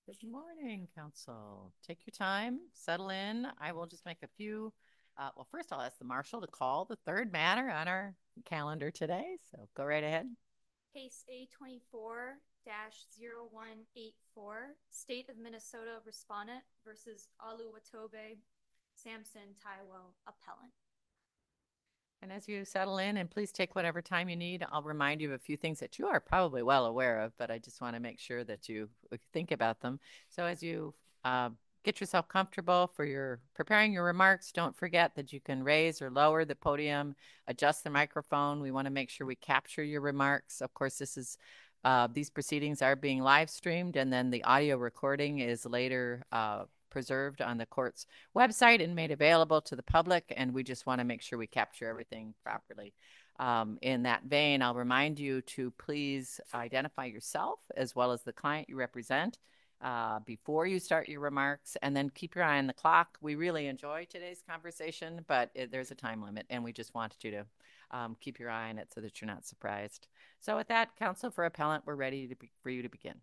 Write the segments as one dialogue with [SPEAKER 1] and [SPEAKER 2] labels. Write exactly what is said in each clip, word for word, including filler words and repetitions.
[SPEAKER 1] Good morning, Council. Take your time, settle in. I will just make a few. Uh, well, first, I'll ask the Marshal to call the third matter on our calendar today. So go right ahead.
[SPEAKER 2] Case A twenty-four dash zero one eight four, State of Minnesota Respondent versus Oluwatobe Samson Taiwo Appellant.
[SPEAKER 1] And as you settle in, and please take whatever time you need, I'll remind you of a few things that you are probably well aware of, but I just want to make sure that you think about them. So as you uh, get yourself comfortable for your preparing your remarks, don't forget that you can raise or lower the podium, adjust the microphone. We want to make sure we capture your remarks. Of course, this is uh, these proceedings are being live streamed, and then the audio recording is later uh, preserved on the court's website and made available to the public. And we just want to make sure we capture everything properly. Um, in that vein, I'll remind you to please identify yourself as well as the client you represent uh, before you start your remarks, and then keep your eye on the clock. We really enjoy today's conversation, but it, there's a time limit, and we just wanted you to um, keep your eye on it so that you're not surprised. So with that, Counsel for Appellant, we're ready to be, for you to begin.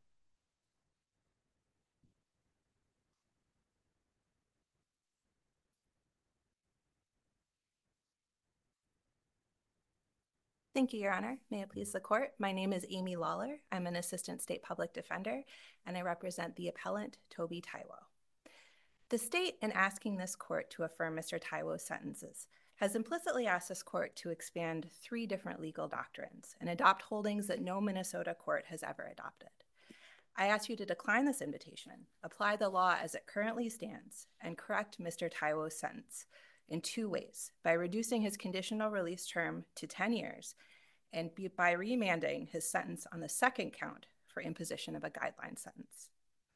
[SPEAKER 3] Thank you, Your Honor. May it please the court. My name is Amy Lawler. I'm an assistant state public defender, and I represent the appellant, Toby Taiwo. The state, in asking this court to affirm Mister Taiwo's sentences, has implicitly asked this court to expand three different legal doctrines and adopt holdings that no Minnesota court has ever adopted. I ask you to decline this invitation, apply the law as it currently stands, and correct Mister Taiwo's sentence in two ways: by reducing his conditional release term to ten years and by remanding his sentence on the second count for imposition of a guideline sentence.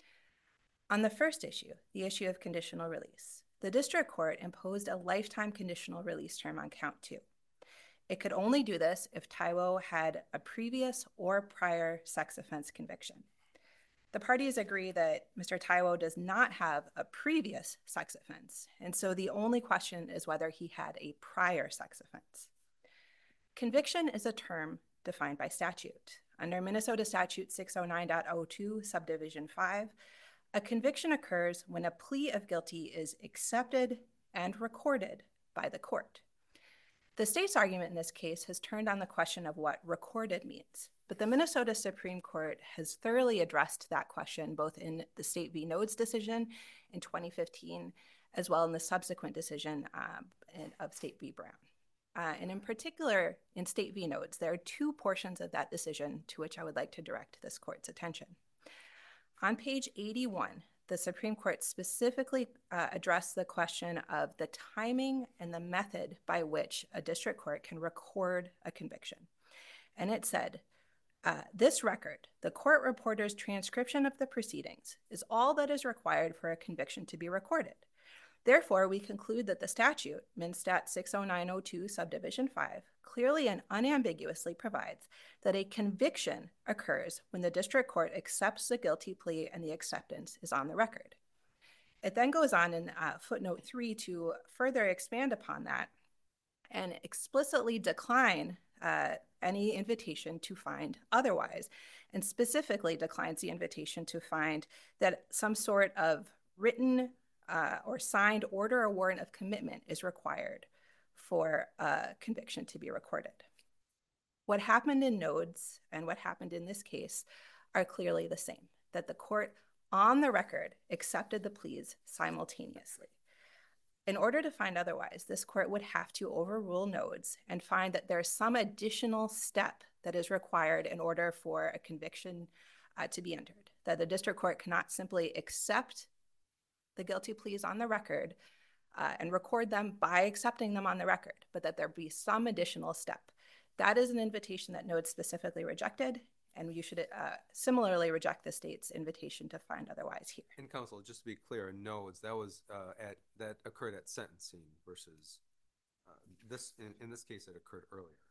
[SPEAKER 3] On the first issue, the issue of conditional release, the district court imposed a lifetime conditional release term on count two. It could only do this if Taiwo had a previous or prior sex offense conviction. The parties agree that Mister Taiwo does not have a previous sex offense, and so the only question is whether he had a prior sex offense. Conviction is a term defined by statute. Under Minnesota Statute six oh nine point oh two, subdivision five, a conviction occurs when a plea of guilty is accepted and recorded by the court. The state's argument in this case has turned on the question of what recorded means, but the Minnesota Supreme Court has thoroughly addressed that question both in the State v. Nodes decision in twenty fifteen, as well in the subsequent decision uh, of State v. Brown. Uh, and in particular, in State v. Nodes, there are two portions of that decision to which I would like to direct this court's attention. On page eighty-one, the Supreme Court specifically uh, addressed the question of the timing and the method by which a district court can record a conviction. And it said, uh, this record, the court reporter's transcription of the proceedings, is all that is required for a conviction to be recorded. Therefore, we conclude that the statute, MnStat six oh nine oh two, subdivision five, clearly and unambiguously provides that a conviction occurs when the district court accepts the guilty plea and the acceptance is on the record. It then goes on in uh, footnote three to further expand upon that and explicitly decline uh, any invitation to find otherwise, and specifically declines the invitation to find that some sort of written Uh, or signed order or warrant of commitment is required for a conviction to be recorded. What happened in Nodes and what happened in this case are clearly the same, that the court on the record accepted the pleas simultaneously. In order to find otherwise, this court would have to overrule Nodes and find that there's some additional step that is required in order for a conviction uh, to be entered, that the district court cannot simply accept the guilty pleas on the record uh, and record them by accepting them on the record, but that there be some additional step. That is an invitation that Nodes specifically rejected, and you should uh, similarly reject the state's invitation to find otherwise here.
[SPEAKER 4] And counsel, just to be clear, in Nodes, that was uh, at that occurred at sentencing versus uh, this. In, in this case, it occurred earlier.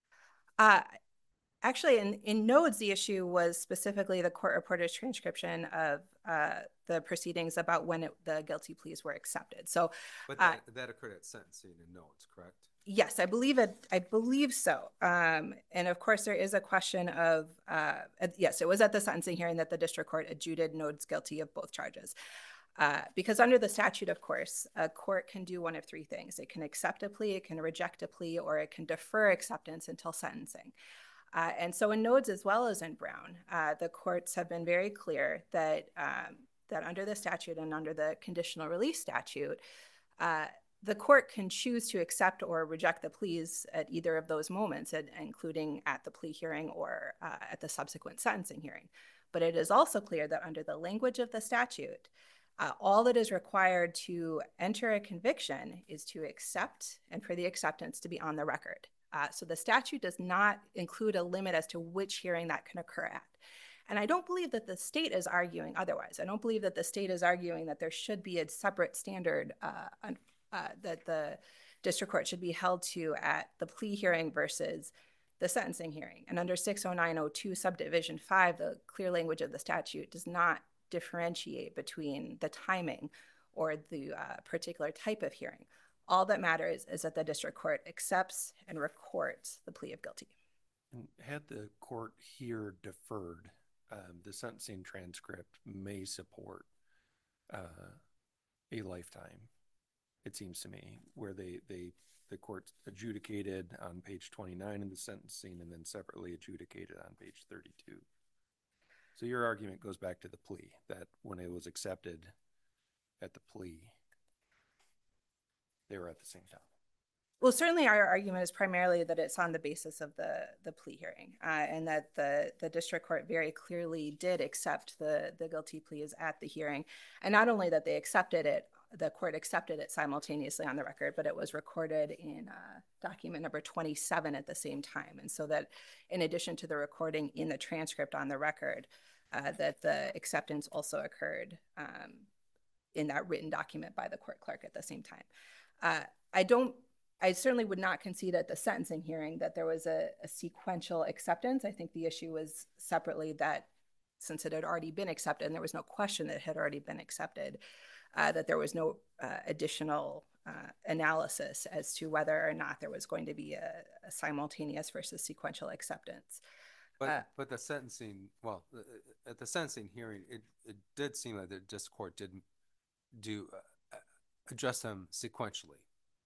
[SPEAKER 3] Uh, Actually, in, in Nodes, the issue was specifically the court reporter's transcription of uh, the proceedings about when it, the guilty pleas were accepted. So,
[SPEAKER 4] but
[SPEAKER 3] uh,
[SPEAKER 4] that, that occurred at sentencing in Nodes, correct?
[SPEAKER 3] Yes, I believe it. I believe so. Um, and of course, there is a question of, uh, yes, it was at the sentencing hearing that the district court adjudicated Nodes guilty of both charges. Uh, because under the statute, of course, a court can do one of three things. It can accept a plea, it can reject a plea, or it can defer acceptance until sentencing. Uh, and so in Nodes as well as in Brown, uh, the courts have been very clear that, um, that under the statute and under the conditional release statute, uh, the court can choose to accept or reject the pleas at either of those moments, including at the plea hearing or uh, at the subsequent sentencing hearing. But it is also clear that under the language of the statute, uh, all that is required to enter a conviction is to accept and for the acceptance to be on the record. Uh, so the statute does not include a limit as to which hearing that can occur at. And I don't believe that the state is arguing otherwise. I don't believe that the state is arguing that there should be a separate standard uh, uh, that the district court should be held to at the plea hearing versus the sentencing hearing. And under six oh nine oh two subdivision five, the clear language of the statute does not differentiate between the timing or the uh, particular type of hearing. All that matters is that the district court accepts and records the plea of guilty.
[SPEAKER 5] And had the court here deferred, um, the sentencing transcript may support uh, a lifetime, it seems to me, where they, they the court adjudicated on page twenty-nine in the sentencing and then separately adjudicated on page thirty-two. So your argument goes back to the plea, that when it was accepted at the plea, they were at the same time.
[SPEAKER 3] Well, certainly our argument is primarily that it's on the basis of the, the plea hearing uh, and that the, the district court very clearly did accept the, the guilty pleas at the hearing. And not only that they accepted it, the court accepted it simultaneously on the record, but it was recorded in uh, document number twenty-seven at the same time. And so that in addition to the recording in the transcript on the record, uh, that the acceptance also occurred um, in that written document by the court clerk at the same time. Uh, I don't I certainly would not concede at the sentencing hearing that there was a, a sequential acceptance. I think the issue was separately that since it had already been accepted and there was no question that it had already been accepted, uh, that there was no uh, additional uh, analysis as to whether or not there was going to be a, a simultaneous versus sequential acceptance.
[SPEAKER 4] But
[SPEAKER 3] Uh,
[SPEAKER 4] but the sentencing, well, uh, at the sentencing hearing, it, it did seem like the district court didn't do uh, address them sequentially.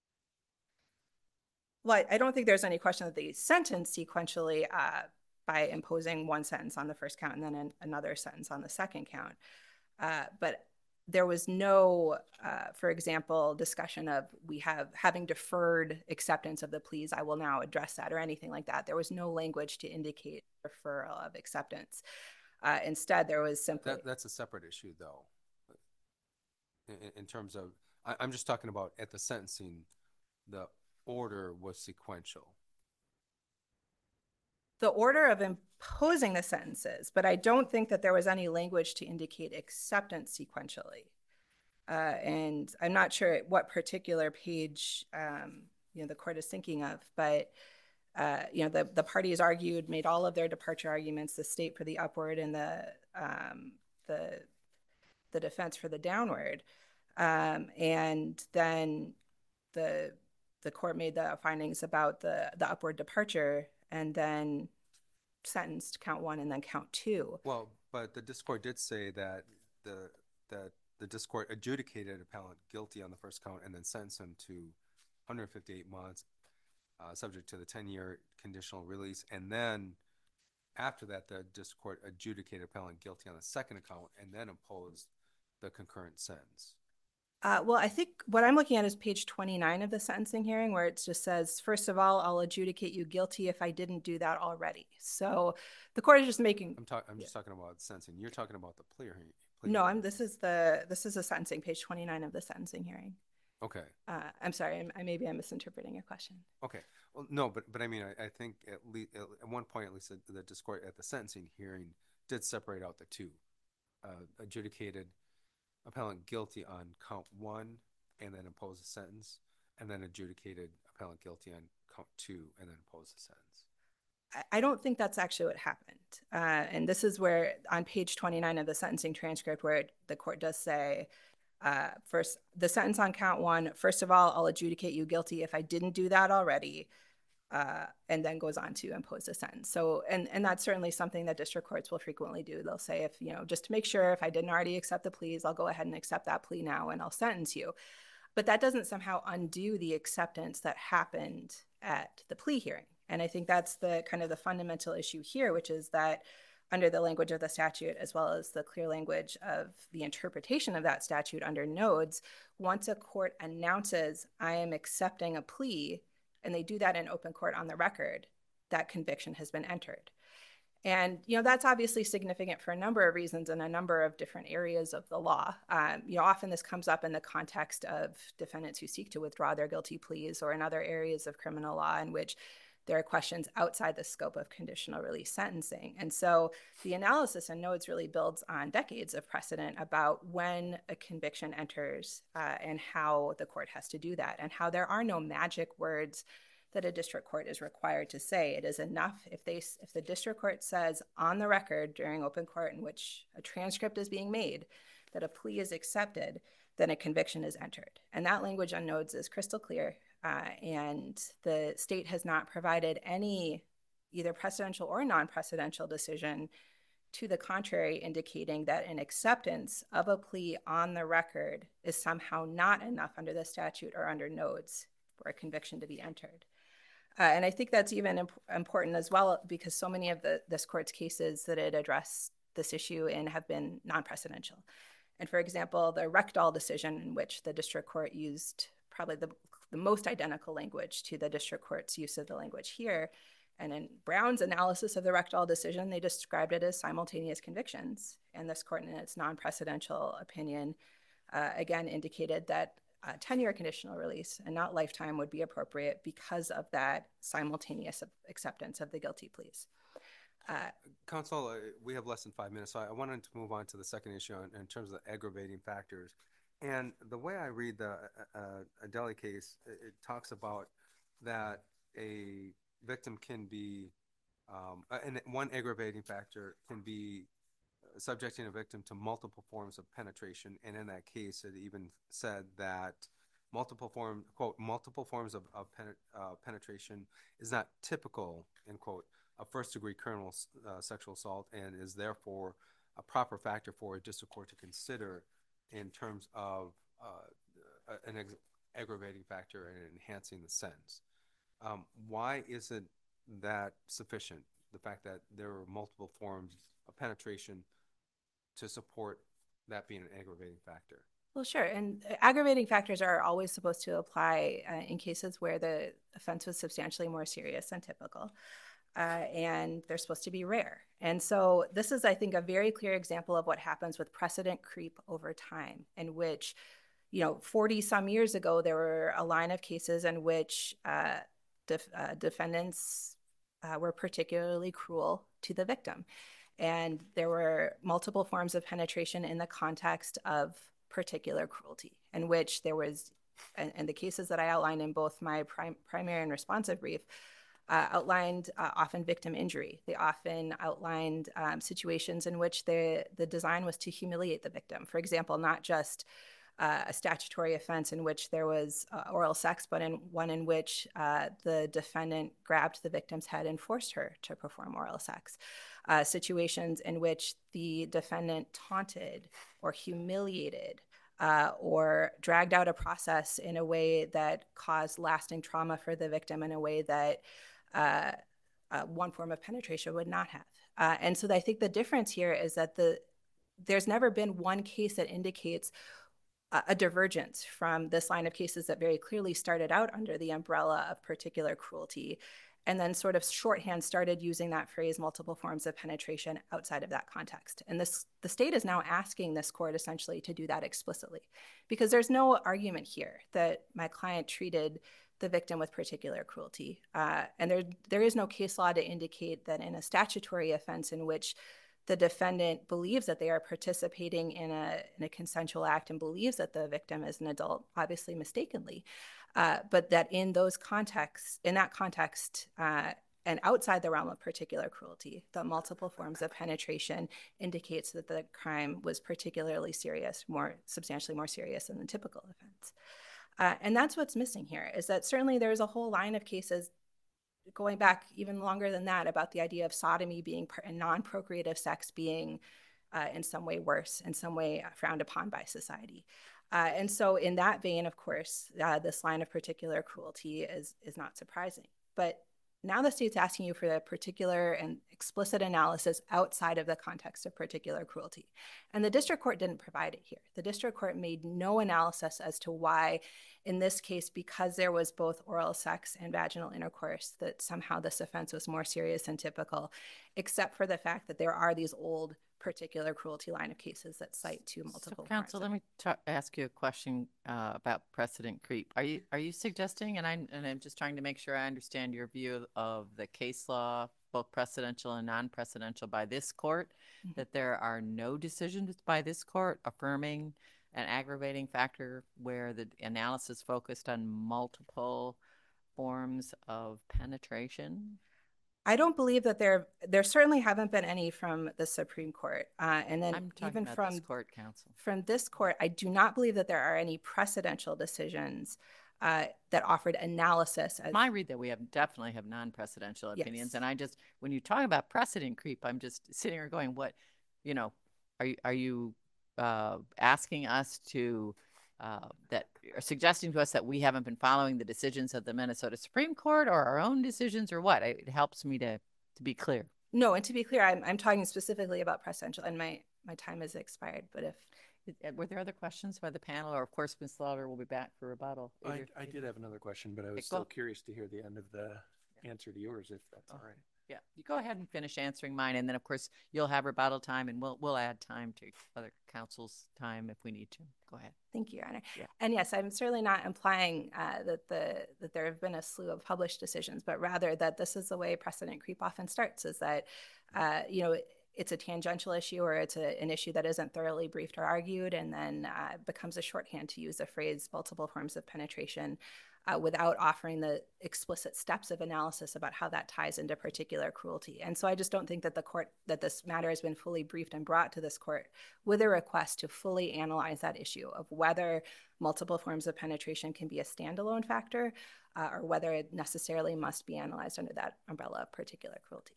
[SPEAKER 3] Well, I don't think there's any question that they sentenced sequentially uh, by imposing one sentence on the first count and then an, another sentence on the second count. Uh, but there was no, uh, for example, discussion of we have having deferred acceptance of the pleas, I will now address that or anything like that. There was no language to indicate deferral of acceptance. Uh, instead, there was simply...
[SPEAKER 4] That, that's a separate issue, though, in, in terms of, I, I'm just talking about at the sentencing, the order was sequential.
[SPEAKER 3] The order of imposing the sentences, but I don't think that there was any language to indicate acceptance sequentially. Uh, and I'm not sure what particular page um, you know the court is thinking of, but uh, you know the the parties argued, made all of their departure arguments, the state for the upward and the um, the the defense for the downward, um, and then the the court made the findings about the the upward departure and then sentenced count one and then count two.
[SPEAKER 4] Well, but the district court did say that the that the district court adjudicated appellant guilty on the first count and then sentenced him to one hundred fifty-eight months, uh, subject to the ten-year conditional release. And then after that, the district court adjudicated appellant guilty on the second count and then imposed the concurrent sentence.
[SPEAKER 3] Uh, well, I think what I'm looking at is page twenty-nine of the sentencing hearing, where it just says, first of all, I'll adjudicate you guilty if I didn't do that already. So the court is just making.
[SPEAKER 4] I'm, talk- I'm
[SPEAKER 3] yeah.
[SPEAKER 4] just talking about sentencing. You're talking about the plea hearing.
[SPEAKER 3] No, I'm. This is the this is the sentencing, page twenty-nine of the sentencing hearing.
[SPEAKER 4] Okay.
[SPEAKER 3] Uh, I'm sorry. I'm, I maybe I'm misinterpreting your question.
[SPEAKER 4] Okay. Well, no, but but I mean, I, I think at least at one point, at least the, the district court at the sentencing hearing did separate out the two, uh, adjudicated appellant guilty on count one and then imposed a sentence, and then adjudicated appellant guilty on count two and then imposed a sentence.
[SPEAKER 3] I don't think that's actually what happened. Uh, and this is where on page twenty-nine of the sentencing transcript where it, the court does say, uh, first, the sentence on count one, first of all, I'll adjudicate you guilty if I didn't do that already, uh, and then goes on to impose a sentence. So, and, and that's certainly something that district courts will frequently do. They'll say, if, you know, just to make sure, if I didn't already accept the pleas, I'll go ahead and accept that plea now and I'll sentence you. But that doesn't somehow undo the acceptance that happened at the plea hearing. And I think that's the kind of the fundamental issue here, which is that under the language of the statute, as well as the clear language of the interpretation of that statute under nodes, once a court announces, I am accepting a plea, and they do that in open court on the record, that conviction has been entered. And, you know, that's obviously significant for a number of reasons in a number of different areas of the law. Um, you know, often this comes up in the context of defendants who seek to withdraw their guilty pleas, or in other areas of criminal law in which there are questions outside the scope of conditional release sentencing. And so the analysis in nodes really builds on decades of precedent about when a conviction enters uh, and how the court has to do that, and how there are no magic words that a district court is required to say. It is enough if they if the district court says on the record during open court in which a transcript is being made that a plea is accepted, then a conviction is entered. And that language on nodes is crystal clear. Uh, and the state has not provided any either precedential or non-precedential decision to the contrary, indicating that an acceptance of a plea on the record is somehow not enough under the statute or under nodes for a conviction to be entered. Uh, and I think that's even imp important as well, because so many of the, this court's cases that it addressed this issue in have been non-precedential. And for example, the Reckdahl decision, in which the district court used probably the, the most identical language to the district court's use of the language here. And in Brown's analysis of the Reckdahl decision, they described it as simultaneous convictions. And this court, in its non-precedential opinion, uh, again indicated that uh, ten-year conditional release and not lifetime would be appropriate because of that simultaneous acceptance of the guilty pleas. Uh,
[SPEAKER 4] Counsel, uh, we have less than five minutes, so I wanted to move on to the second issue in, in terms of the aggravating factors. And the way I read the uh, uh, Adeli case, it, it talks about that a victim can be, um, uh, and one aggravating factor can be subjecting a victim to multiple forms of penetration. And in that case, it even said that multiple form, quote, multiple forms of, of pen, uh, penetration is not typical, end quote, of first-degree criminal uh, sexual assault, and is therefore a proper factor for a district court to consider in terms of uh, an aggravating factor and enhancing the sentence. Um, why isn't that sufficient, the fact that there are multiple forms of penetration to support that being an aggravating factor?
[SPEAKER 3] Well, sure. And aggravating factors are always supposed to apply uh, in cases where the offense was substantially more serious than typical. Uh, and they're supposed to be rare. And so this is, I think, a very clear example of what happens with precedent creep over time, in which, you know, forty some years ago, there were a line of cases in which uh, def uh, defendants uh, were particularly cruel to the victim. And there were multiple forms of penetration in the context of particular cruelty, in which there was, and, and the cases that I outlined in both my prim primary and responsive brief, Uh, outlined uh, often victim injury. They often outlined um, situations in which the, the design was to humiliate the victim. For example, not just uh, a statutory offense in which there was uh, oral sex, but in one in which uh, the defendant grabbed the victim's head and forced her to perform oral sex. Uh, situations in which the defendant taunted or humiliated Uh, or dragged out a process in a way that caused lasting trauma for the victim in a way that uh, uh, one form of penetration would not have. Uh, and so I think the difference here is that the there's never been one case that indicates a, a divergence from this line of cases that very clearly started out under the umbrella of particular cruelty, and then sort of shorthand started using that phrase, multiple forms of penetration, outside of that context. And this, the state is now asking this court essentially to do that explicitly, because there's no argument here that my client treated the victim with particular cruelty. Uh, and there, there is no case law to indicate that in a statutory offense in which the defendant believes that they are participating in a, in a consensual act and believes that the victim is an adult, obviously mistakenly, Uh, but that in those contexts, in that context, uh, and outside the realm of particular cruelty, that multiple forms of penetration indicates that the crime was particularly serious, more substantially more serious than the typical offense. Uh, and that's what's missing here, is that certainly there's a whole line of cases going back even longer than that about the idea of sodomy being and non-procreative sex being uh, in some way worse, in some way frowned upon by society. Uh, and so in that vein, of course, uh, this line of particular cruelty is, is not surprising. But now the state's asking you for a particular and explicit analysis outside of the context of particular cruelty. And the district court didn't provide it here. The district court made no analysis as to why, in this case, because there was both oral sex and vaginal intercourse, that somehow this offense was more serious than typical, except for the fact that there are these old particular cruelty line of cases that cite to multiple.
[SPEAKER 1] So, counsel, let me ta- ask you a question uh, about precedent creep. Are you are you suggesting, and I'm and I'm just trying to make sure I understand your view of the case law, both precedential and non-precedential, by this court, mm-hmm. that there are no decisions by this court affirming an aggravating factor where the analysis focused on multiple forms of penetration?
[SPEAKER 3] I don't believe that there there certainly haven't been any from the Supreme Court, uh, and then
[SPEAKER 1] I'm talking
[SPEAKER 3] even
[SPEAKER 1] about
[SPEAKER 3] from
[SPEAKER 1] this court, counsel.
[SPEAKER 3] From this court, I do not believe that there are any precedential decisions uh, that offered analysis. As
[SPEAKER 1] my read that we have definitely have non-precedential opinions, yes. And I just when you talk about precedent creep, I'm just sitting here going, what, you know, are you are you uh, asking us to? Uh, that are suggesting to us that we haven't been following the decisions of the Minnesota Supreme Court or our own decisions or what? It helps me to to be clear.
[SPEAKER 3] No, and to be clear, I'm I'm talking specifically about precedential, and my my time has expired. But if
[SPEAKER 1] were there other questions by the panel, or of course, Miz Slaughter will be back for rebuttal.
[SPEAKER 5] I, I did have another question, but I was still curious to hear the end of the yeah. answer to yours, if that's oh. all right.
[SPEAKER 1] Yeah, you go ahead and finish answering mine, and then of course you'll have rebuttal time, and we'll we'll add time to other counsel's time if we need to. Go ahead.
[SPEAKER 3] Thank you, Your Honor.
[SPEAKER 1] Yeah.
[SPEAKER 3] And yes, I'm certainly not implying uh, that the that there have been a slew of published decisions, but rather that this is the way precedent creep often starts: is that uh, you know it's a tangential issue or it's a, an issue that isn't thoroughly briefed or argued, and then uh, becomes a shorthand to use the phrase multiple forms of penetration. Uh, without offering the explicit steps of analysis about how that ties into particular cruelty. And so I just don't think that the court, that this matter has been fully briefed and brought to this court with a request to fully analyze that issue of whether multiple forms of penetration can be a standalone factor uh, or whether it necessarily must be analyzed under that umbrella of particular cruelty.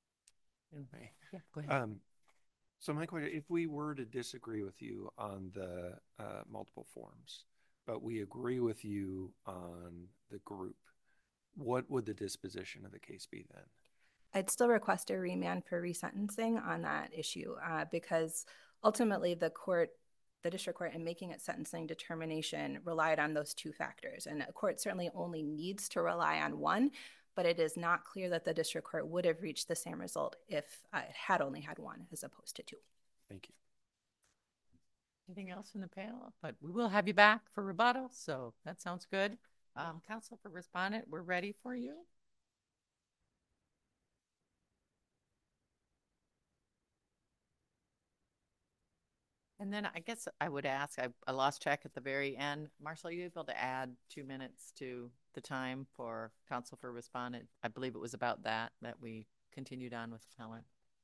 [SPEAKER 5] Okay.
[SPEAKER 1] Yeah, go ahead.
[SPEAKER 5] Um, so my question, if we were to disagree with you on the uh, multiple forms, but we agree with you on the group, what would the disposition of the case be then?
[SPEAKER 3] I'd still request a remand for resentencing on that issue uh, because ultimately the court, the district court, in making its sentencing determination relied on those two factors. And a court certainly only needs to rely on one, but it is not clear that the district court would have reached the same result if uh, it had only had one as opposed to two.
[SPEAKER 5] Thank you.
[SPEAKER 1] Anything else from the panel? But we will have you back for rebuttal, so that sounds good. Um, counsel for respondent, we're ready for you. And then I guess I would ask, I, I lost track at the very end. Marshall, are you able to add two minutes to the time for counsel for respondent? I believe it was about that that we continued on with Helen.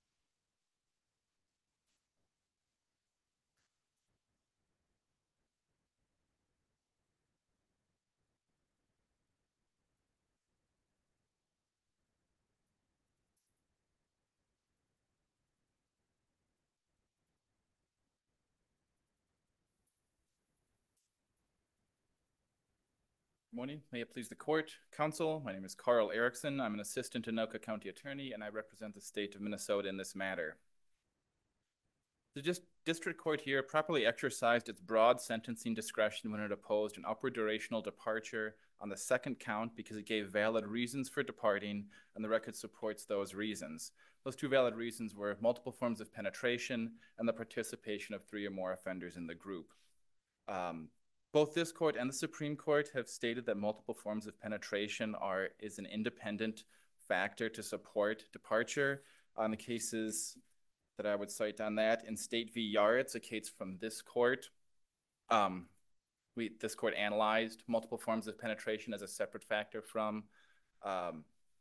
[SPEAKER 6] Morning. May it please the court, counsel. My name is Carl Erickson. I'm an assistant Anoka County attorney, and I represent the state of Minnesota in this matter. The just district court here properly exercised its broad sentencing discretion when it opposed an upward durational departure on the second count because it gave valid reasons for departing, and the record supports those reasons. Those two valid reasons were multiple forms of penetration and the participation of three or more offenders in the group. Um, Both this court and the Supreme Court have stated that multiple forms of penetration are is an independent factor to support departure. On the cases that I would cite on that, in State v. Yaretz, a case from this court, um, we this court analyzed multiple forms of penetration as a separate factor from um,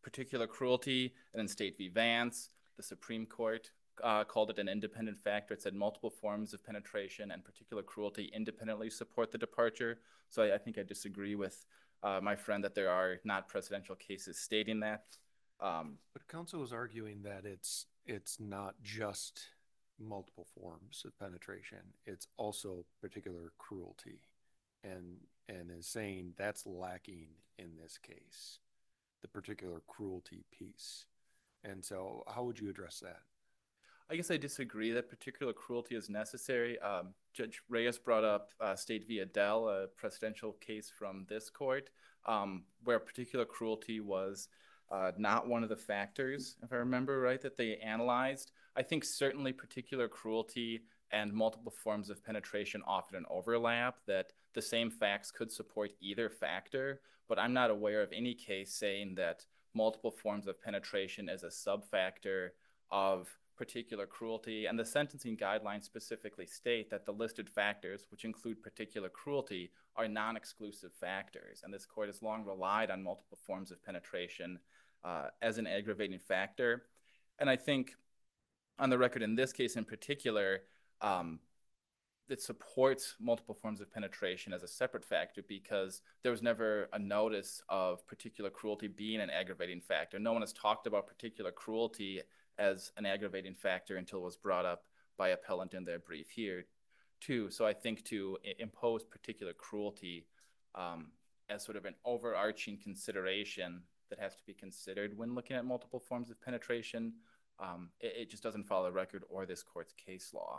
[SPEAKER 6] particular cruelty, and in State v. Vance, the Supreme Court uh, called it an independent factor. It said multiple forms of penetration and particular cruelty independently support the departure. So I, I think I disagree with uh, my friend that there are not precedential cases stating that. Um,
[SPEAKER 5] But counsel is arguing that it's it's not just multiple forms of penetration; it's also particular cruelty, and and is saying that's lacking in this case, the particular cruelty piece. And so, how would you address that?
[SPEAKER 6] I guess I disagree that particular cruelty is necessary. Um, Judge Reyes brought up uh, State v. Adele, a presidential case from this court, um, where particular cruelty was uh, not one of the factors, if I remember right, that they analyzed. I think certainly particular cruelty and multiple forms of penetration often overlap, that the same facts could support either factor, but I'm not aware of any case saying that multiple forms of penetration is a sub-factor of particular cruelty, and the sentencing guidelines specifically state that the listed factors, which include particular cruelty, are non-exclusive factors, and this court has long relied on multiple forms of penetration uh, as an aggravating factor. And I think on the record in this case in particular, um, it supports multiple forms of penetration as a separate factor because there was never a notice of particular cruelty being an aggravating factor. No one has talked about particular cruelty as an aggravating factor until it was brought up by appellant in their brief here too. So I think to impose particular cruelty um, as sort of an overarching consideration that has to be considered when looking at multiple forms of penetration, um, it, it just doesn't follow the record or this court's case law.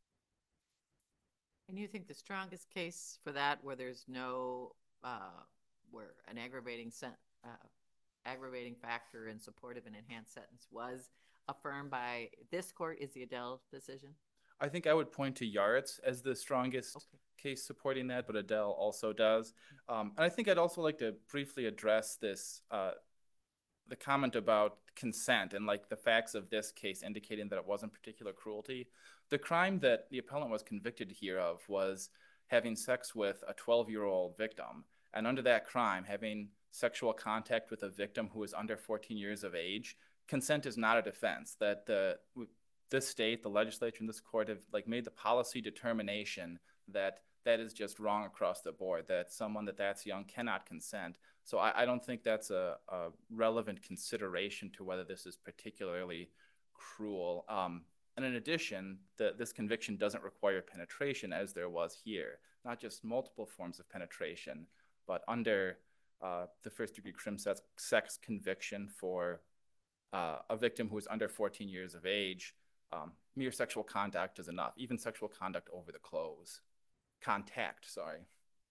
[SPEAKER 1] And you think the strongest case for that, where there's no, uh, where an aggravating sen- uh, aggravating factor in support of an enhanced sentence was affirmed by this court, is the Adele decision?
[SPEAKER 6] I think I would point to Yaritz as the strongest okay. case supporting that, but Adele also does. Um, and I think I'd also like to briefly address this, uh, the comment about consent and like the facts of this case indicating that it wasn't particular cruelty. The crime that the appellant was convicted here of was having sex with a twelve-year-old victim. And under that crime, having sexual contact with a victim who is under fourteen years of age, consent is not a defense. That the this state, the legislature, and this court have like made the policy determination that that is just wrong across the board, that someone that that's young cannot consent. So I, I don't think that's a, a relevant consideration to whether this is particularly cruel. Um, and in addition, the, this conviction doesn't require penetration as there was here, not just multiple forms of penetration, but under uh, the first degree crim sex, sex conviction for uh, a victim who is under fourteen years of age, um, mere sexual contact is enough, even sexual conduct over the clothes. Contact, sorry.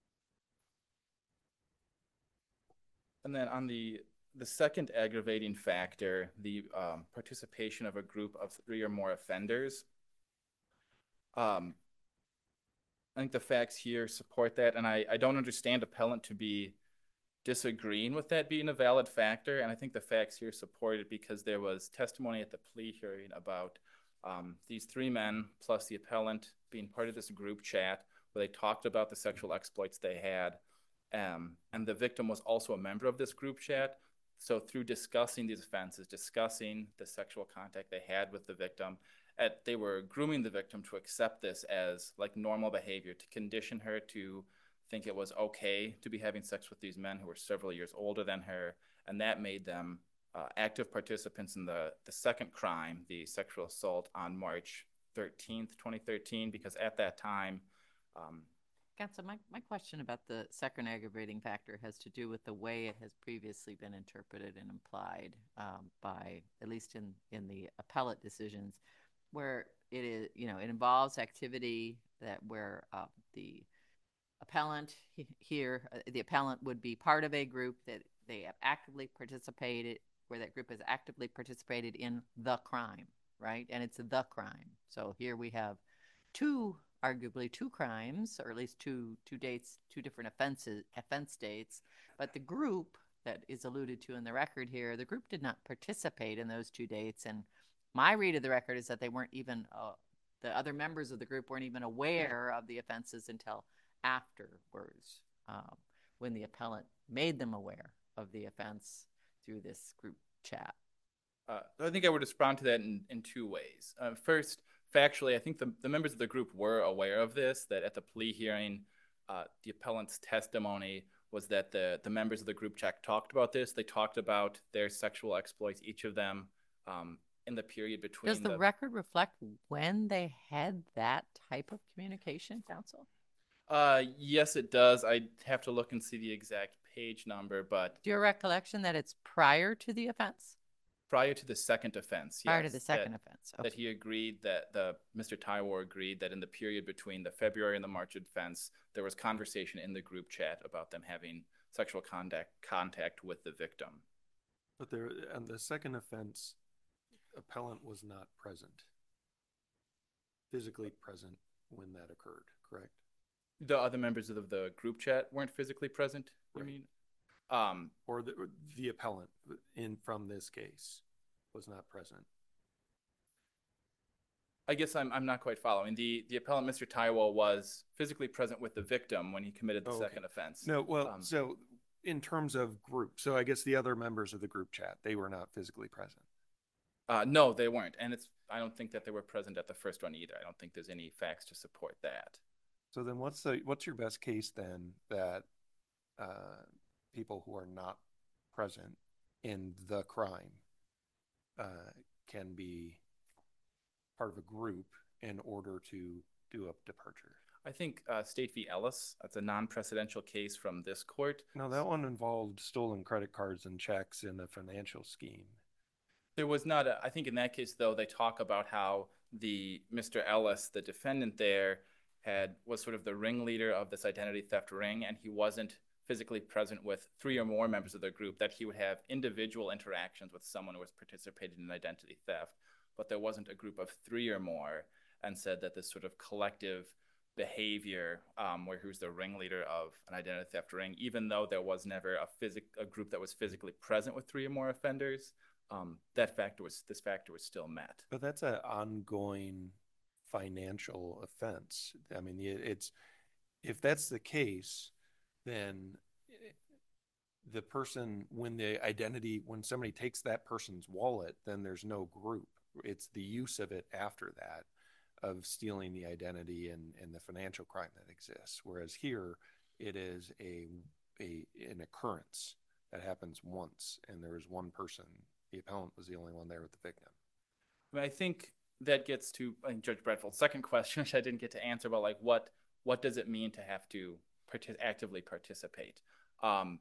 [SPEAKER 6] And then on the the second aggravating factor, the um, participation of a group of three or more offenders, um, I think the facts here support that, and I, I don't understand appellant to be disagreeing with that being a valid factor, and I think the facts here support it because there was testimony at the plea hearing about um, these three men plus the appellant being part of this group chat where they talked about the sexual exploits they had. Um, and the victim was also a member of this group chat. So through discussing these offenses, discussing the sexual contact they had with the victim, at, they were grooming the victim to accept this as like normal behavior, to condition her to think it was okay to be having sex with these men who were several years older than her. And that made them uh, active participants in the, the second crime, the sexual assault on March thirteenth, twenty thirteen, because at that time, um,
[SPEAKER 1] Counsel, my, my question about the second aggravating factor has to do with the way it has previously been interpreted and implied um, by, at least in, in the appellate decisions, where it is, you know, it involves activity that where uh, the appellant he, here, uh, the appellant would be part of a group that they have actively participated, where that group has actively participated in the crime, right? And it's the crime. So here we have two arguably two crimes, or at least two two dates, two different offenses, offense dates. But the group that is alluded to in the record here, the group did not participate in those two dates. And my read of the record is that they weren't even, uh, the other members of the group weren't even aware of the offenses until afterwards, um, when the appellant made them aware of the offense through this group chat?
[SPEAKER 6] Uh, I think I would respond to that in, in two ways. Uh, first, factually, I think the, the members of the group were aware of this, that at the plea hearing, uh, the appellant's testimony was that the, the members of the group chat talked about this. They talked about their sexual exploits, each of them, um, in the period between.
[SPEAKER 1] Does the, the record reflect when they had that type of communication, counsel?
[SPEAKER 6] Uh, yes, it does. I'd have to look and see the exact page number, but.
[SPEAKER 1] Do you recollection that it's prior to the offense?
[SPEAKER 6] Prior to the second offense,
[SPEAKER 1] prior
[SPEAKER 6] yes,
[SPEAKER 1] to the second
[SPEAKER 6] that,
[SPEAKER 1] offense, okay.
[SPEAKER 6] That he agreed that the Mister Tywar agreed that in the period between the February and the March offense, there was conversation in the group chat about them having sexual contact contact with the victim.
[SPEAKER 5] But there, on the second offense, appellant was not present, physically present when that occurred, correct?
[SPEAKER 6] The other members of the group chat weren't physically present, you
[SPEAKER 5] right.
[SPEAKER 6] mean? Um,
[SPEAKER 5] or the, the appellant in from this case was not present.
[SPEAKER 6] I guess I'm I'm not quite following. The the appellant, Mister Tywal, was physically present with the victim when he committed the oh, second okay. offense.
[SPEAKER 5] No, well, um, so in terms of group, so I guess the other members of the group chat, they were not physically present.
[SPEAKER 6] Uh, no, they weren't, and it's I don't think that they were present at the first one either. I don't think there's any facts to support that.
[SPEAKER 5] So then, what's the what's your best case then that uh, people who are not present in the crime uh, can be part of a group in order to do a departure?
[SPEAKER 6] I think uh, State v. Ellis, that's a non-precedential case from this court.
[SPEAKER 5] No, that one involved stolen credit cards and checks in a financial scheme.
[SPEAKER 6] There was not a, I think in that case, though, they talk about how the Mister Ellis, the defendant there, had was sort of the ringleader of this identity theft ring, and he wasn't physically present with three or more members of the group, that he would have individual interactions with someone who was participating in identity theft, but there wasn't a group of three or more, and said that this sort of collective behavior um, where he was the ringleader of an identity theft ring, even though there was never a, physic a group that was physically present with three or more offenders, um, that factor was, this factor was still met.
[SPEAKER 5] But that's an ongoing financial offense. I mean, it's, if that's the case, then the person, when the identity, when somebody takes that person's wallet, then there's no group. It's the use of it after that of stealing the identity and, and the financial crime that exists. Whereas here, it is a, a an occurrence that happens once, and there was one person. The appellant was the only one there with the victim.
[SPEAKER 6] I mean, I think that gets to I think Judge Bradfield's second question, which I didn't get to answer, about like what what does it mean to have to partic actively participate? Um,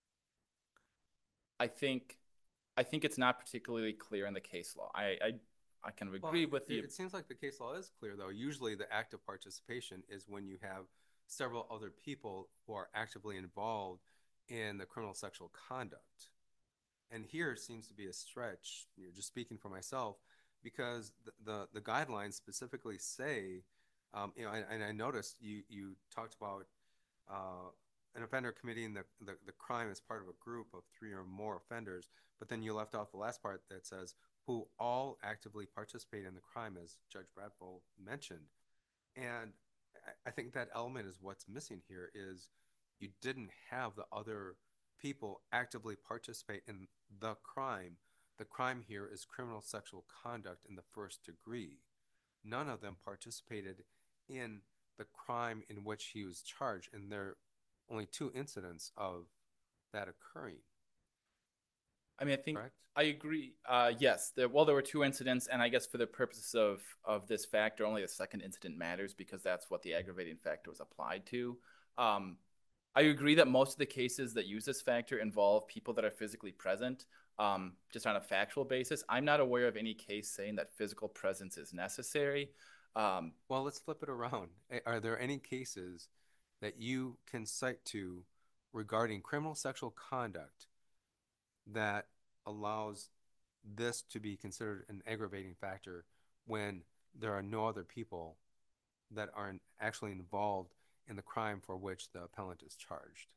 [SPEAKER 6] I think I think it's not particularly clear in the case law. I I, I kind of agree
[SPEAKER 4] well,
[SPEAKER 6] with the.
[SPEAKER 4] It seems like the case law is clear, though. Usually, the act of participation is when you have several other people who are actively involved in the criminal sexual conduct. And here it seems to be a stretch. You're just speaking for myself, because the the, the guidelines specifically say, um, you know, and, and I noticed you you talked about uh, an offender committing the, the the crime as part of a group of three or more offenders, but then you left off the last part that says who all actively participate in the crime, as Judge Bradfield mentioned. And I, I think that element is what's missing here. Is you didn't have the other people actively participate in the crime. The crime here is criminal sexual conduct in the first degree. None of them participated in the crime in which he was charged, and there are only two incidents of that occurring.
[SPEAKER 6] I mean, I think
[SPEAKER 4] Correct?
[SPEAKER 6] I agree. Uh, yes, there, well, there were two incidents, and I guess for the purposes of of this factor, only the second incident matters because that's what the aggravating factor was applied to. Um, I agree that most of the cases that use this factor involve people that are physically present, um, just on a factual basis. I'm not aware of any case saying that physical presence is necessary. Um,
[SPEAKER 4] well, let's flip it around. Are there any cases that you can cite to regarding criminal sexual conduct that allows this to be considered an aggravating factor when there are no other people that are actually involved in the crime for which the appellant is charged?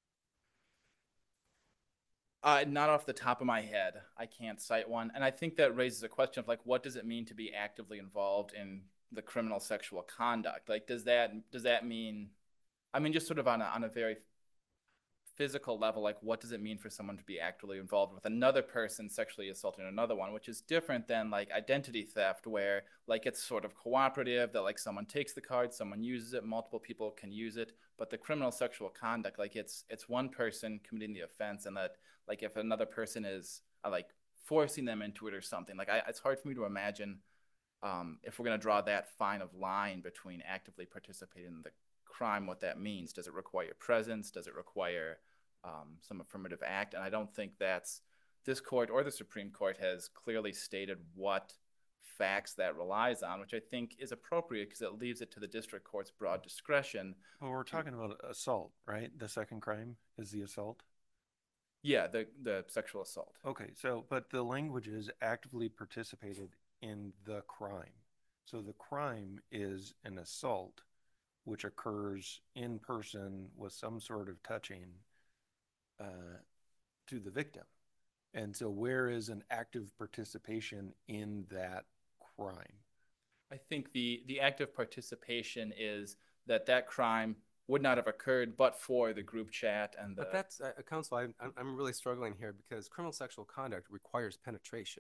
[SPEAKER 6] Uh, not off the top of my head. I can't cite one. And I think that raises a question of like, what does it mean to be actively involved in the criminal sexual conduct? Like, does that, does that mean, I mean, just sort of on a, on a very physical level, like what does it mean for someone to be actively involved with another person sexually assaulting another one, which is different than like identity theft, where like it's sort of cooperative, that like someone takes the card, someone uses it, multiple people can use it. But the criminal sexual conduct, like it's it's one person committing the offense, and that like if another person is uh, like forcing them into it or something, like I, it's hard for me to imagine um, if we're going to draw that fine of line between actively participating in the crime, what that means. Does it require presence? Does it require um, some affirmative act? And I don't think that's, this court or the Supreme Court has clearly stated what facts that relies on, which I think is appropriate because it leaves it to the district court's broad discretion.
[SPEAKER 5] Well, we're talking about assault, right? The second crime is the assault.
[SPEAKER 6] Yeah, the, the sexual assault.
[SPEAKER 5] Okay, so, but the language is actively participated in the crime. So the crime is an assault, which occurs in person with some sort of touching uh, to the victim. And so where is an active participation in that crime?
[SPEAKER 6] I think the, the active participation is that that crime would not have occurred but for the group chat and the...
[SPEAKER 4] But that's, uh, counsel, I'm, I'm really struggling here because criminal sexual conduct requires penetration.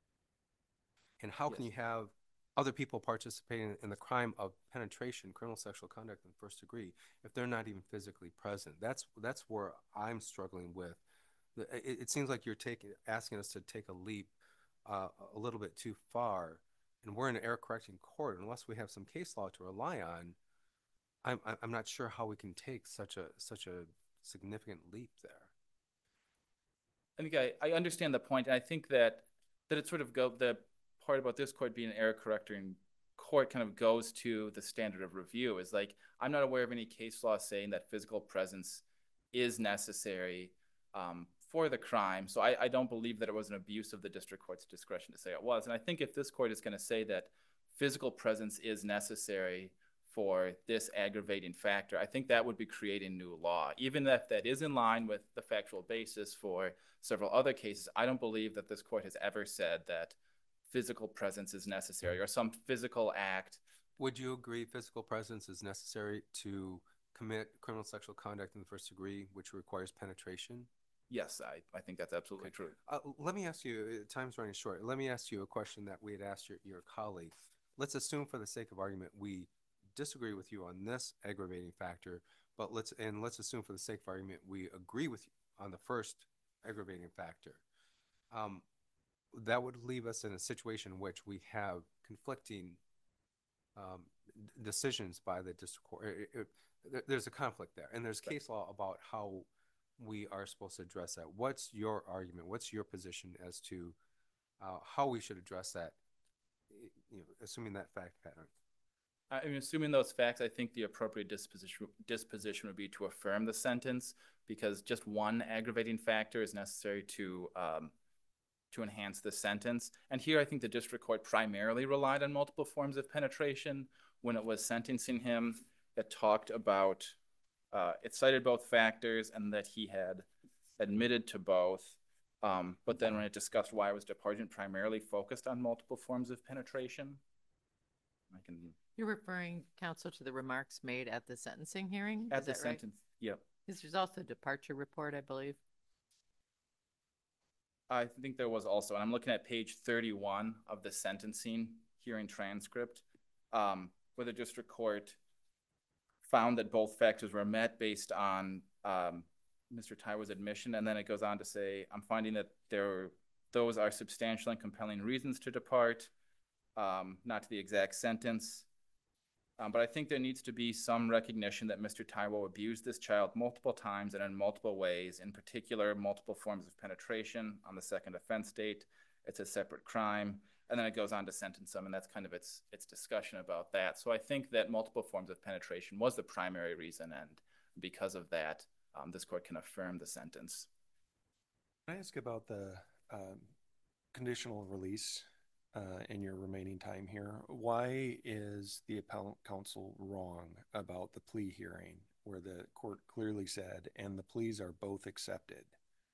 [SPEAKER 4] And how can
[SPEAKER 6] Yes.
[SPEAKER 4] you have other people participating in the crime of penetration, criminal sexual conduct in the first degree, if they're not even physically present? That's that's where I'm struggling with. The- It, it seems like you're taking asking us to take a leap uh, a little bit too far, and we're in an error correcting court. Unless we have some case law to rely on, I'm I'm I'm not sure how we can take such a such a significant leap there.
[SPEAKER 6] I think I, I understand the point, and I think that that it sort of go the part about this court being an error correcting court kind of goes to the standard of review. Is like I'm not aware of any case law saying that physical presence is necessary um, for the crime. So I, I don't believe that it was an abuse of the district court's discretion to say it was. And I think if this court is going to say that physical presence is necessary for this aggravating factor, I think that would be creating new law. Even if that is in line with the factual basis for several other cases, I don't believe that this court has ever said that physical presence is necessary or some physical act.
[SPEAKER 4] Would you agree physical presence is necessary to commit criminal sexual conduct in the first degree, which requires penetration?
[SPEAKER 6] Yes, I, I think that's absolutely
[SPEAKER 4] Okay.
[SPEAKER 6] true.
[SPEAKER 4] Uh, let me ask you, uh, time's running short. Let me ask you a question that we had asked your, your colleague. Let's assume for the sake of argument, we disagree with you on this aggravating factor, but let's, and let's assume for the sake of argument, we agree with you on the first aggravating factor. Um, that would leave us in a situation in which we have conflicting um, decisions by the district court. It, it, it, there's a conflict there, and there's case law about how we are supposed to address that. What's your argument? What's your position as to uh, how we should address that, you know, assuming that fact pattern?
[SPEAKER 6] I mean, assuming those facts, I think the appropriate disposition disposition would be to affirm the sentence, because just one aggravating factor is necessary to um, to enhance the sentence. And here, I think the district court primarily relied on multiple forms of penetration when it was sentencing him. It talked about uh, it cited both factors and that he had admitted to both. Um, but then when it discussed why it was departing, primarily focused on multiple forms of penetration. I can.
[SPEAKER 1] You're referring, counsel, to the remarks made at the sentencing hearing?
[SPEAKER 6] At
[SPEAKER 1] Is
[SPEAKER 6] the
[SPEAKER 1] that right?
[SPEAKER 6] sentence, yep.
[SPEAKER 1] There's also a departure report, I believe.
[SPEAKER 6] I think there was also, and I'm looking at page thirty-one of the sentencing hearing transcript, um, where the district court found that both factors were met based on um, Mister Taiwo's admission, and then it goes on to say, I'm finding that there those are substantial and compelling reasons to depart, um, not to the exact sentence. Um, but I think there needs to be some recognition that Mister Taiwo abused this child multiple times and in multiple ways, in particular, multiple forms of penetration on the second offense date. It's a separate crime. And then it goes on to sentence him, and that's kind of its its discussion about that. So I think that multiple forms of penetration was the primary reason, and because of that, um, this court can affirm the sentence.
[SPEAKER 5] Can I ask about the um, conditional release uh, in your remaining time here? Why is the appellant counsel wrong about the plea hearing where the court clearly said, and the pleas are both accepted?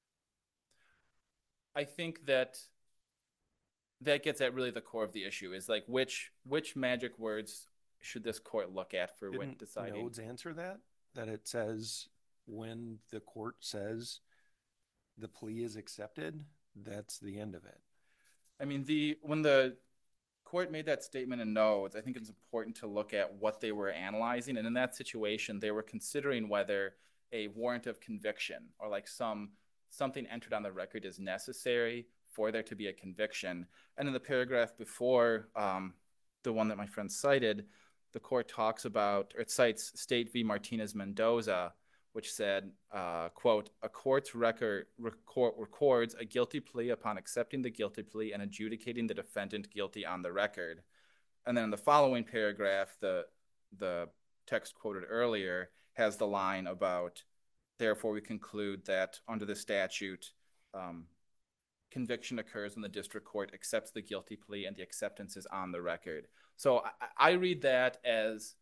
[SPEAKER 6] I think that that gets at really the core of the issue, is like which which magic words should this court look at for when
[SPEAKER 5] Didn't
[SPEAKER 6] deciding?
[SPEAKER 5] Nodes answer that? That it says when the court says the plea is accepted, that's the end of it.
[SPEAKER 6] I mean, the when the court made that statement in notes, I think it's important to look at what they were analyzing. And in that situation, they were considering whether a warrant of conviction or like some something entered on the record is necessary for there to be a conviction. And in the paragraph before um, the one that my friend cited, the court talks about, or it cites State v. Martinez-Mendoza, which said, uh, quote, a court's record record, records a guilty plea upon accepting the guilty plea and adjudicating the defendant guilty on the record. And then in the following paragraph, the, the text quoted earlier has the line about, therefore we conclude that under the statute, um, conviction occurs when the district court accepts the guilty plea and the acceptance is on the record. So I, I read that as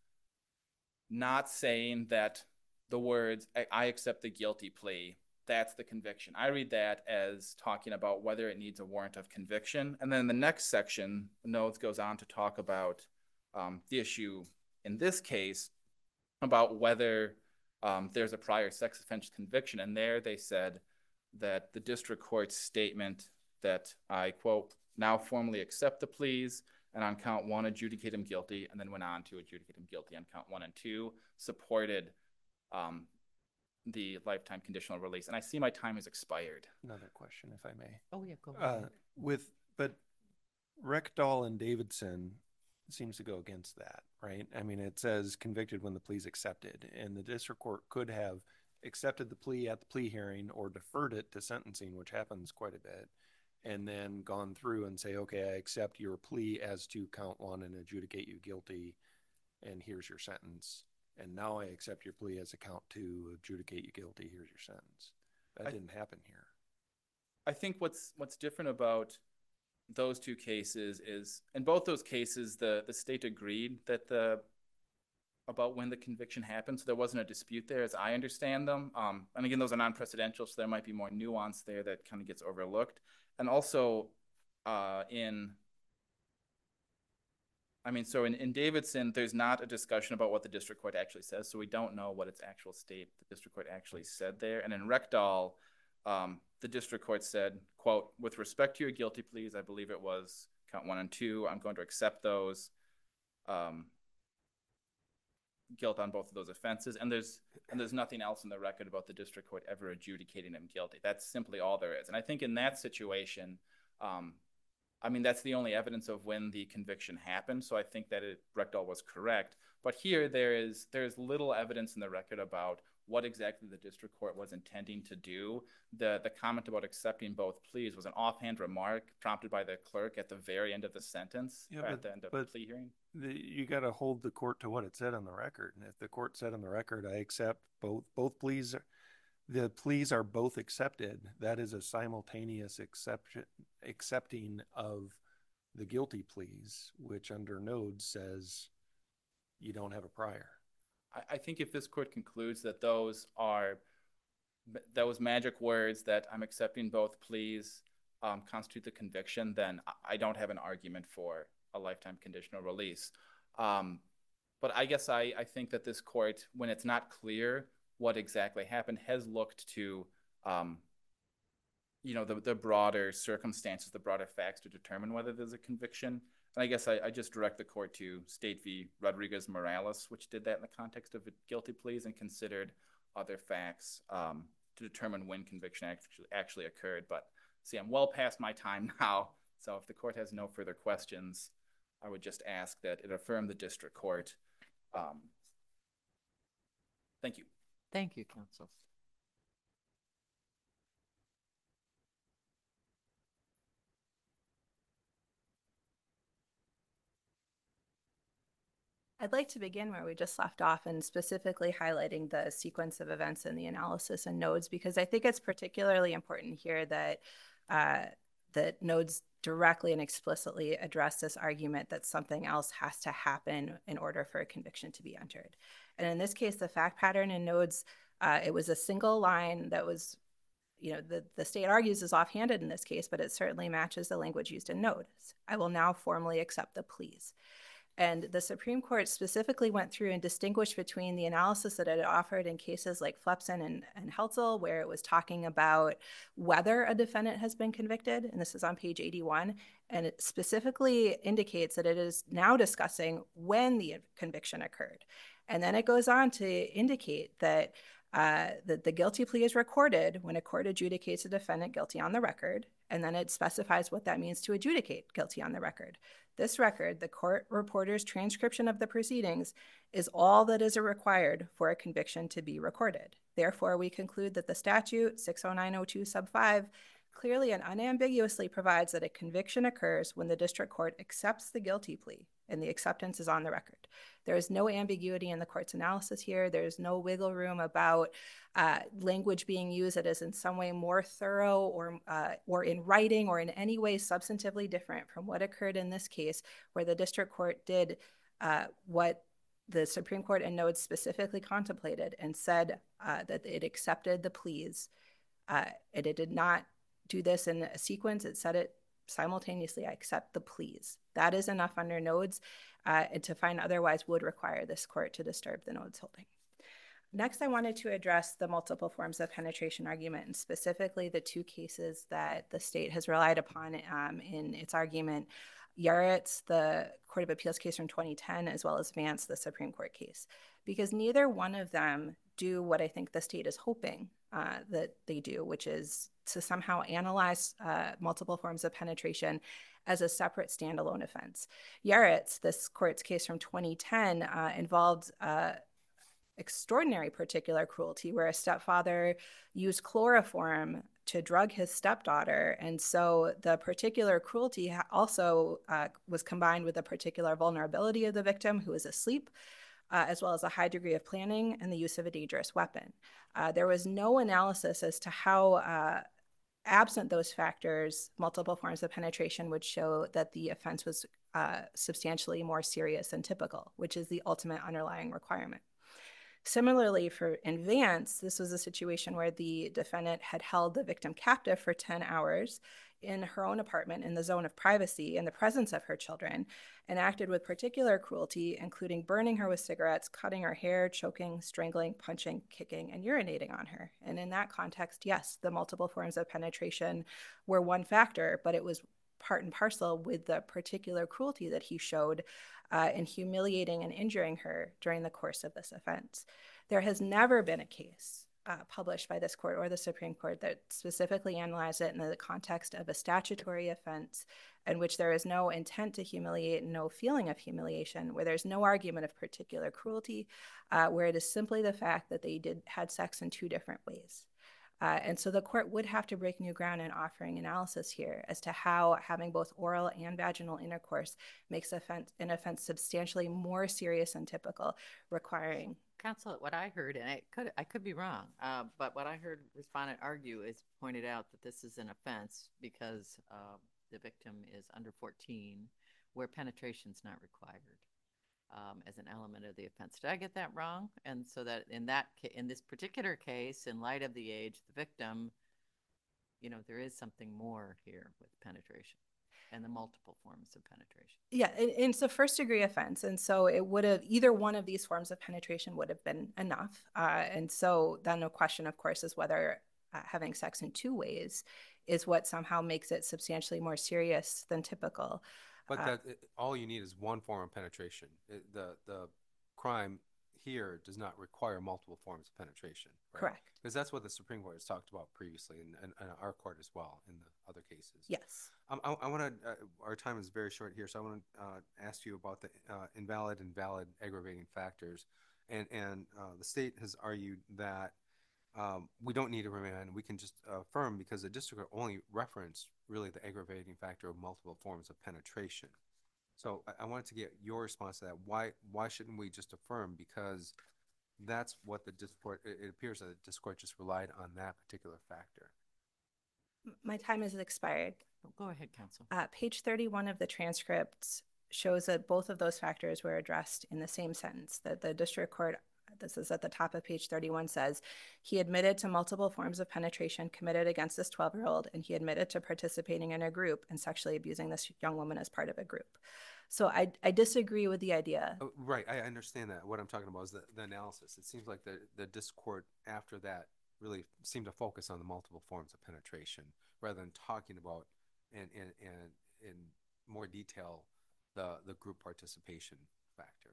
[SPEAKER 6] not saying that the words, I accept the guilty plea, that's the conviction. I read that as talking about whether it needs a warrant of conviction. And then the next section, notes goes on to talk about um, the issue in this case about whether um, there's a prior sex offense conviction. And there they said that the district court's statement that I, quote, now formally accept the pleas and on count one adjudicate him guilty, and then went on to adjudicate him guilty on count one and two, supported um, the lifetime conditional release. And I see my time has expired.
[SPEAKER 5] Another question, if I may.
[SPEAKER 1] Oh, yeah, go
[SPEAKER 5] Uh,
[SPEAKER 1] ahead.
[SPEAKER 5] with, but Reckdahl and Davidson seems to go against that, right? I mean, it says convicted when the plea is accepted, and the district court could have accepted the plea at the plea hearing or deferred it to sentencing, which happens quite a bit, and then gone through and say, okay, I accept your plea as to count one and adjudicate you guilty, and here's your sentence. And now I accept your plea as a count two, adjudicate you guilty, here's your sentence. That
[SPEAKER 6] I,
[SPEAKER 5] didn't happen here.
[SPEAKER 6] I think what's what's different about those two cases is, in both those cases, the, the state agreed that the about when the conviction happened, so there wasn't a dispute there as I understand them. Um, and again, those are non-precedential, so there might be more nuance there that kind of gets overlooked. And also uh, in I mean, so in, in Davidson, there's not a discussion about what the district court actually says, so we don't know what its actual state the district court actually said there. And in Reckdahl, um, the district court said, quote, with respect to your guilty pleas, I believe it was count one and two, I'm going to accept those, um, guilt on both of those offenses. And there's and there's nothing else in the record about the district court ever adjudicating him guilty. That's simply all there is. And I think in that situation, um, I mean, that's the only evidence of when the conviction happened. So I think that it, Reckdahl was correct. But here there is there's little evidence in the record about what exactly the district court was intending to do. The the comment about accepting both pleas was an offhand remark prompted by the clerk at the very end of the sentence,
[SPEAKER 5] Yeah,
[SPEAKER 6] or
[SPEAKER 5] but-
[SPEAKER 6] at the end of
[SPEAKER 5] but-
[SPEAKER 6] the plea hearing.
[SPEAKER 5] The, you got to hold the court to what it said on the record. And if the court said on the record, I accept both both pleas, the pleas are both accepted, that is a simultaneous exception, accepting of the guilty pleas, which under Node says you don't have a prior.
[SPEAKER 6] I, I think if this court concludes that those are those magic words that I'm accepting both pleas um, constitute the conviction, then I, I don't have an argument for a lifetime conditional release. Um, but I guess I, I think that this court, when it's not clear what exactly happened, has looked to um, you know, the, the broader circumstances, the broader facts to determine whether there's a conviction. And I guess I, I just direct the court to State v. Rodriguez-Morales, which did that in the context of guilty pleas and considered other facts um, to determine when conviction actually, actually occurred. But see, I'm well past my time now. So if the court has no further questions, I would just ask that it affirm the district court. Um, thank you.
[SPEAKER 1] Thank you, counsel.
[SPEAKER 3] I'd like to begin where we just left off and specifically highlighting the sequence of events in the analysis and nodes, because I think it's particularly important here that uh, that nodes directly and explicitly address this argument that something else has to happen in order for a conviction to be entered. And in this case, the fact pattern in nodes, uh, it was a single line that was, you know, the, the state argues is offhanded in this case, but it certainly matches the language used in nodes. I will now formally accept the pleas. And the Supreme Court specifically went through and distinguished between the analysis that it offered in cases like Flepson and, and Heltzel, where it was talking about whether a defendant has been convicted, and this is on page eighty-one, and it specifically indicates that it is now discussing when the conviction occurred. And then it goes on to indicate that uh, that the guilty plea is recorded when a court adjudicates a defendant guilty on the record, and then it specifies what that means to adjudicate guilty on the record. This record, the court reporter's transcription of the proceedings, is all that is required for a conviction to be recorded. Therefore, we conclude that the statute six oh nine oh two sub five clearly and unambiguously provides that a conviction occurs when the district court accepts the guilty plea and the acceptance is on the record. There is no ambiguity in the court's analysis here. There's no wiggle room about uh, language being used that is in some way more thorough or, uh, or in writing or in any way substantively different from what occurred in this case, where the district court did uh, what the Supreme Court in notes specifically contemplated and said uh, that it accepted the pleas. Uh, and it did not do this in a sequence. It said it simultaneously, I accept the pleas. That is enough under Nodes, uh, and to find otherwise would require this court to disturb the Nodes holding. Next, I wanted to address the multiple forms of penetration argument, and specifically the two cases that the state has relied upon um, in its argument, Yaretz, the Court of Appeals case from twenty ten, as well as Vance, the Supreme Court case, because neither one of them do what I think the state is hoping uh, that they do, which is to somehow analyze uh, multiple forms of penetration as a separate standalone offense. Yaretz, this court's case from twenty ten, uh, involved uh, extraordinary particular cruelty where a stepfather used chloroform to drug his stepdaughter. And so the particular cruelty also uh, was combined with a particular vulnerability of the victim who was asleep, uh, as well as a high degree of planning and the use of a dangerous weapon. Uh, there was no analysis as to how, uh, absent those factors, multiple forms of penetration would show that the offense was uh, substantially more serious than typical, which is the ultimate underlying requirement. Similarly, for in Vance, this was a situation where the defendant had held the victim captive for ten hours in her own apartment in the zone of privacy in the presence of her children and acted with particular cruelty, including burning her with cigarettes, cutting her hair, choking, strangling, punching, kicking, and urinating on her. And in that context, yes, the multiple forms of penetration were one factor, but it was part and parcel with the particular cruelty that he showed uh, in humiliating and injuring her during the course of this offense. There has never been a case uh, published by this court or the Supreme Court that specifically analyzed it in the context of a statutory offense in which there is no intent to humiliate and no feeling of humiliation, where there's no argument of particular cruelty, uh, where it is simply the fact that they did had sex in two different ways. Uh, and so the court would have to break new ground in offering analysis here as to how having both oral and vaginal intercourse makes offense, an offense substantially more serious than typical, requiring.
[SPEAKER 1] Counsel, what I heard, and I could I could be wrong, uh, but what I heard respondent argue is pointed out that this is an offense because uh, the victim is under fourteen, where penetration is not required. Um, as an element of the offense. Did I get that wrong? And so that in that ca- in this particular case, in light of the age of the victim, you know, there is something more here with penetration and the multiple forms of penetration.
[SPEAKER 3] Yeah, it, it's a first degree offense. And so it would have, either one of these forms of penetration would have been enough. Uh, and so then the question, of course, is whether uh, having sex in two ways is what somehow makes it substantially more serious than typical.
[SPEAKER 4] But
[SPEAKER 3] Uh,
[SPEAKER 4] that it, all you need is one form of penetration. It, the the crime here does not require multiple forms of penetration. Right?
[SPEAKER 3] Correct.
[SPEAKER 4] Because that's what the Supreme Court has talked about previously, and, and, and our court as well in the other cases.
[SPEAKER 3] Yes.
[SPEAKER 4] Um, I, I want to. Uh, our time is very short here, so I want to uh, ask you about the uh, invalid and valid aggravating factors, and and uh, the state has argued that um, we don't need a remand. We can just affirm because the district court only referenced really the aggravating factor of multiple forms of penetration. So I, I wanted to get your response to that. Why why shouldn't we just affirm? Because that's what the district court, it, it appears that the district court just relied on that particular factor.
[SPEAKER 3] My time has expired.
[SPEAKER 1] Oh, go ahead, counsel.
[SPEAKER 3] Uh, page thirty-one of the transcript shows that both of those factors were addressed in the same sentence, that the district court, this is at the top of page thirty-one, says he admitted to multiple forms of penetration committed against this twelve-year-old, and he admitted to participating in a group and sexually abusing this young woman as part of a group. So I, I disagree with the idea.
[SPEAKER 4] Oh, right, I understand that. What I'm talking about is the, the analysis. It seems like the, the district court after that really seemed to focus on the multiple forms of penetration rather than talking about in, in, in, in more detail the, the group participation factor.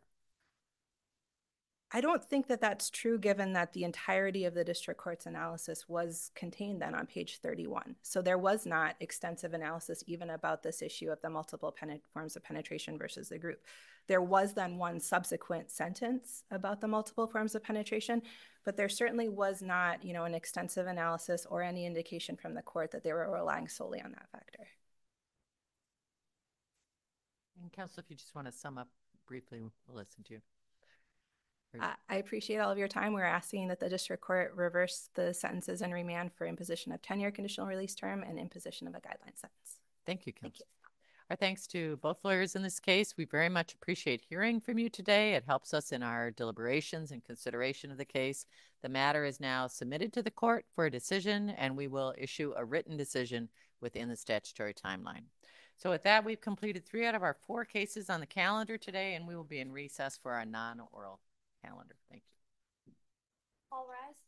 [SPEAKER 3] I don't think that that's true, given that the entirety of the district court's analysis was contained then on page thirty-one. So there was not extensive analysis even about this issue of the multiple forms of penetration versus the group. There was then one subsequent sentence about the multiple forms of penetration, but there certainly was not, you know, an extensive analysis or any indication from the court that they were relying solely on that factor.
[SPEAKER 1] And Counsel, if you just want to sum up briefly, we'll listen to you.
[SPEAKER 3] Uh, I appreciate all of your time. We're asking that the district court reverse the sentences and remand for imposition of ten-year conditional release term and imposition of a guideline sentence.
[SPEAKER 1] Thank you, Counsel.
[SPEAKER 3] Thank you.
[SPEAKER 1] Our thanks to both lawyers in this case. We very much appreciate hearing from you today. It helps us in our deliberations and consideration of the case. The matter is now submitted to the court for a decision, and we will issue a written decision within the statutory timeline. So with that, we've completed three out of our four cases on the calendar today, and we will be in recess for our non-oral calendar. Thank you.
[SPEAKER 2] All rise.